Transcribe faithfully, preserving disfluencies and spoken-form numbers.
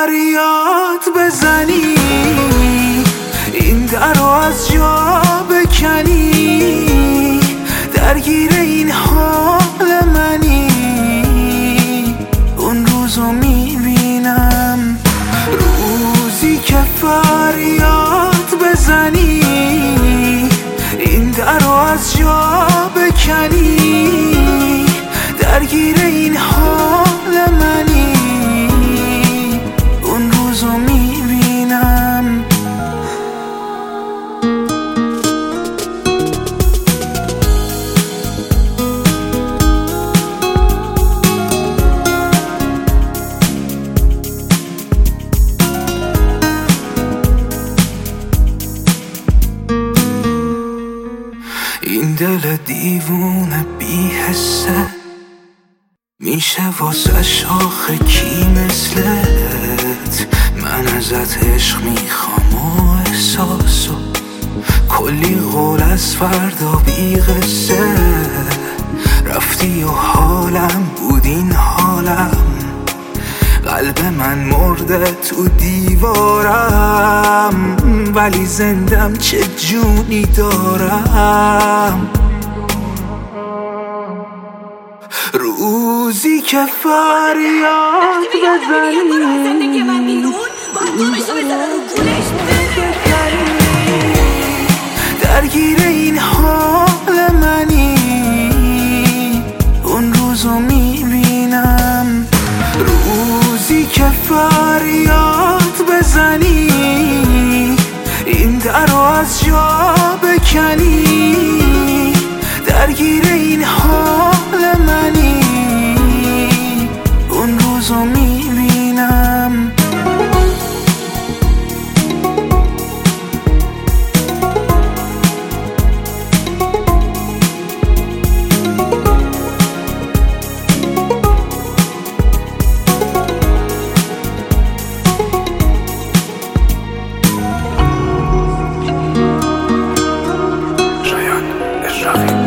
فریاد بزنی، این در رو از جا بکنی، درگیر این حال منی. اون روزو میبینم، روزی که فریاد بزنی، این در رو از جا بکنی، درگیر این حال منی. اون روزو میبینم. این دل دیوونه بی حسه، میشه واسه شاخه کی مثلت؟ من ازت عشق میخوام و احساسو، کلی قول از فردا بی قصه. رفتی و حالم بود این حالم، قلب من مرده تو دیوارم، ولی زندم چه جونی دارم. روزی که فریاد بزنی، درگیر این حال منی. اون روزو میبینم، روزی که فریاد بزنی، این در رو از جا بکنی، درگیر این حال منی. اون روزو میبینم. Ryan, es Rafi.